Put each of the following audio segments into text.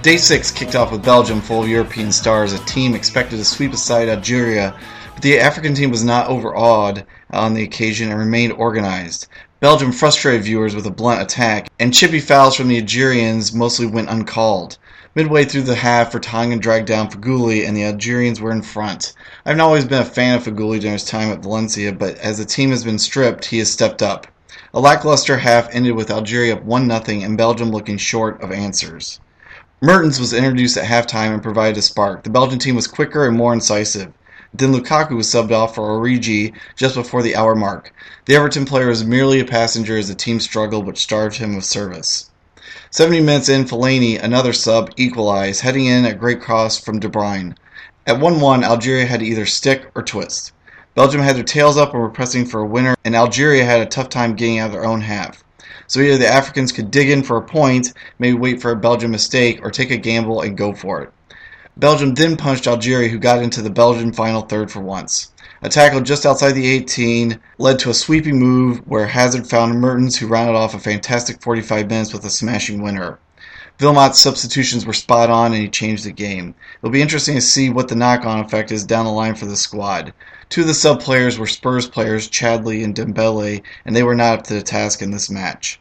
Day 6 kicked off with Belgium full of European stars, a team expected to sweep aside Algeria, but the African team was not overawed on the occasion and remained organized. Belgium frustrated viewers with a blunt attack, and chippy fouls from the Algerians mostly went uncalled. Midway through the half, Vertonghen dragged down Feghouli, and the Algerians were in front. I've not always been a fan of Feghouli during his time at Valencia, but as the team has been stripped, he has stepped up. A lackluster half ended with Algeria up 1-0 and Belgium looking short of answers. Mertens was introduced at halftime and provided a spark. The Belgian team was quicker and more incisive. Then Lukaku was subbed off for Origi just before the hour mark. The Everton player was merely a passenger as the team struggled, which starved him of service. 70 minutes in, Fellaini, another sub, equalized, heading in a great cross from De Bruyne. At 1-1, Algeria had to either stick or twist. Belgium had their tails up and were pressing for a winner, and Algeria had a tough time getting out of their own half. So either the Africans could dig in for a point, maybe wait for a Belgian mistake, or take a gamble and go for it. Belgium then punched Algeria, who got into the Belgian final third for once. A tackle just outside the 18 led to a sweeping move where Hazard found Mertens, who rounded off a fantastic 45 minutes with a smashing winner. Wilmot's substitutions were spot on and he changed the game. It'll be interesting to see what the knock-on effect is down the line for the squad. Two of the sub-players were Spurs players, Chadli and Dembele, and they were not up to the task in this match.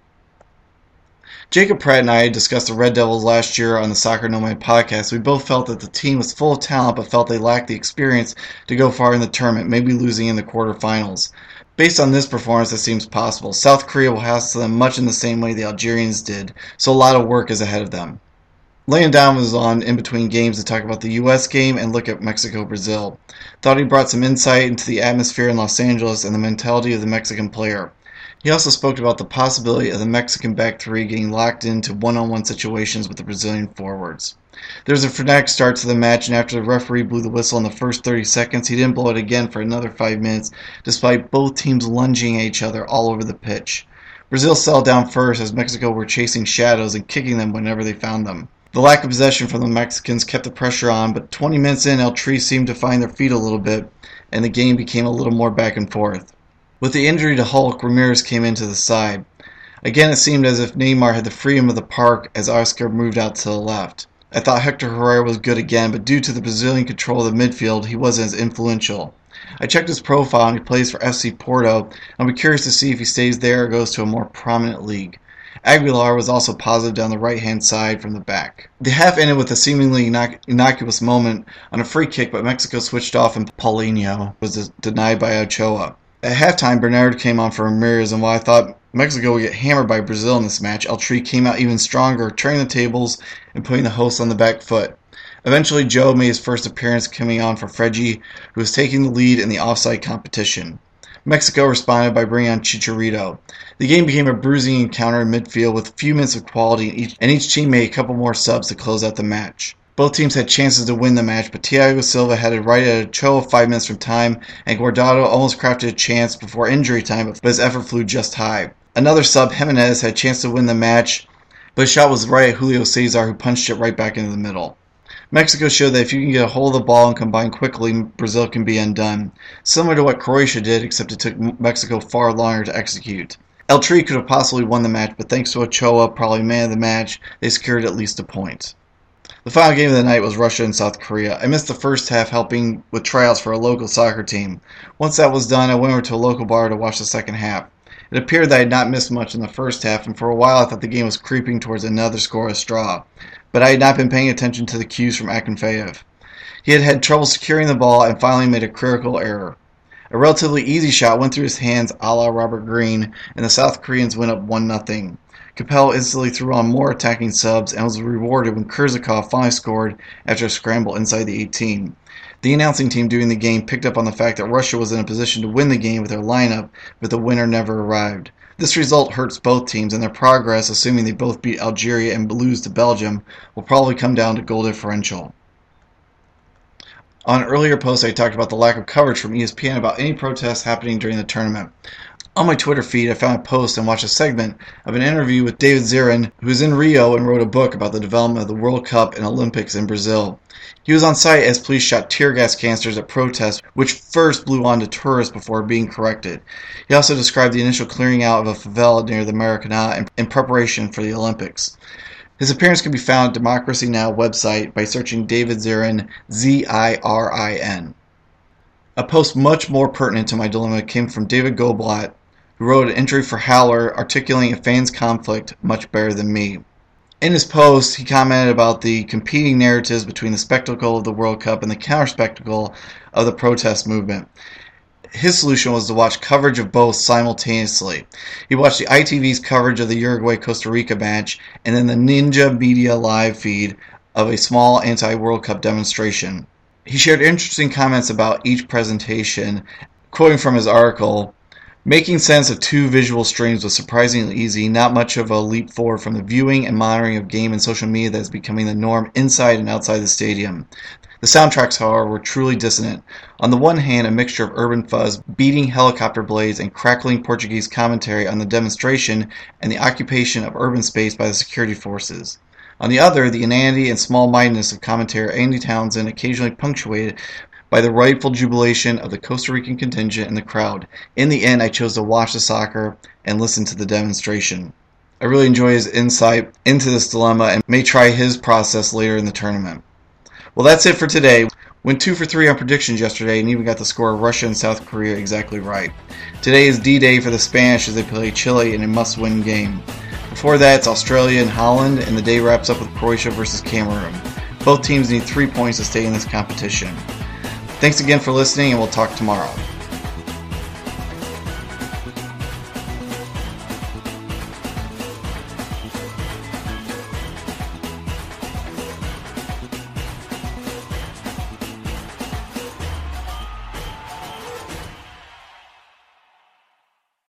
Jacob Pratt and I discussed the Red Devils last year on the Soccer Nomad podcast. We both felt that the team was full of talent but felt they lacked the experience to go far in the tournament, maybe losing in the quarterfinals. Based on this performance, it seems possible. South Korea will house them much in the same way the Algerians did, so a lot of work is ahead of them. Laying down was on in between games to talk about the U.S. game and look at Mexico-Brazil. Thought he brought some insight into the atmosphere in Los Angeles and the mentality of the Mexican player. He also spoke about the possibility of the Mexican back three getting locked into one-on-one situations with the Brazilian forwards. There was a frenetic start to the match, and after the referee blew the whistle in the first 30 seconds, he didn't blow it again for another 5 minutes, despite both teams lunging at each other all over the pitch. Brazil settled down first as Mexico were chasing shadows and kicking them whenever they found them. The lack of possession from the Mexicans kept the pressure on, but 20 minutes in, El Tri seemed to find their feet a little bit, and the game became a little more back and forth. With the injury to Hulk, Ramirez came into the side. Again, it seemed as if Neymar had the freedom of the park as Oscar moved out to the left. I thought Hector Herrera was good again, but due to the Brazilian control of the midfield, he wasn't as influential. I checked his profile and he plays for FC Porto, and I'll be curious to see if he stays there or goes to a more prominent league. Aguilar was also positive down the right-hand side from the back. The half ended with a seemingly innocuous moment on a free kick, but Mexico switched off and Paulinho was denied by Ochoa. At halftime, Bernard came on for Ramirez, and while I thought Mexico would get hammered by Brazil in this match, El Tri came out even stronger, turning the tables and putting the hosts on the back foot. Eventually, Joe made his first appearance coming on for Fregi, who was taking the lead in the offside competition. Mexico responded by bringing on Chicharito. The game became a bruising encounter in midfield with a few minutes of quality, and each team made a couple more subs to close out the match. Both teams had chances to win the match, but Thiago Silva had it right at Ochoa 5 minutes from time, and Guardado almost crafted a chance before injury time, but his effort flew just high. Another sub, Jimenez, had a chance to win the match, but his shot was right at Julio Cesar, who punched it right back into the middle. Mexico showed that if you can get a hold of the ball and combine quickly, Brazil can be undone. Similar to what Croatia did, except it took Mexico far longer to execute. El Tri could have possibly won the match, but thanks to Ochoa, probably man of the match, they secured at least a point. The final game of the night was Russia and South Korea. I missed the first half helping with tryouts for a local soccer team. Once that was done, I went over to a local bar to watch the second half. It appeared that I had not missed much in the first half, and for a while I thought the game was creeping towards another scoreless draw. But I had not been paying attention to the cues from Akinfeev. He had had trouble securing the ball and finally made a critical error. A relatively easy shot went through his hands a la Robert Green, and the South Koreans went up 1-0. Capel instantly threw on more attacking subs and was rewarded when Kurzakov finally scored after a scramble inside the 18. The announcing team during the game picked up on the fact that Russia was in a position to win the game with their lineup, but the winner never arrived. This result hurts both teams, and their progress, assuming they both beat Algeria and lose to Belgium, will probably come down to goal differential. On an earlier post, I talked about the lack of coverage from ESPN about any protests happening during the tournament. On my Twitter feed, I found a post and watched a segment of an interview with David Zirin, who is in Rio and wrote a book about the development of the World Cup and Olympics in Brazil. He was on site as police shot tear gas canisters at protests, which first blew onto tourists before being corrected. He also described the initial clearing out of a favela near the Maracanã in preparation for the Olympics. His appearance can be found at Democracy Now! Website by searching David Zirin, Zirin. A post much more pertinent to my dilemma came from David Goldblatt, who wrote an entry for Howler articulating a fan's conflict much better than me. In his post, he commented about the competing narratives between the spectacle of the World Cup and the counter-spectacle of the protest movement. His solution was to watch coverage of both simultaneously. He watched the ITV's coverage of the Uruguay-Costa Rica match and then the Ninja Media live feed of a small anti-World Cup demonstration. He shared interesting comments about each presentation, quoting from his article, "Making sense of two visual streams was surprisingly easy, not much of a leap forward from the viewing and monitoring of game and social media that is becoming the norm inside and outside the stadium. The soundtracks, however, were truly dissonant. On the one hand, a mixture of urban fuzz, beating helicopter blades, and crackling Portuguese commentary on the demonstration and the occupation of urban space by the security forces. On the other, the inanity and small-mindedness of commentator Andy Townsend occasionally punctuated by the rightful jubilation of the Costa Rican contingent in the crowd. In the end, I chose to watch the soccer and listen to the demonstration." I really enjoy his insight into this dilemma and may try his process later in the tournament. Well, that's it for today. Went 2 for 3 on predictions yesterday and even got the score of Russia and South Korea exactly right. Today is D-Day for the Spanish as they play Chile in a must-win game. Before that, it's Australia and Holland, and the day wraps up with Croatia versus Cameroon. Both teams need 3 points to stay in this competition. Thanks again for listening, and we'll talk tomorrow.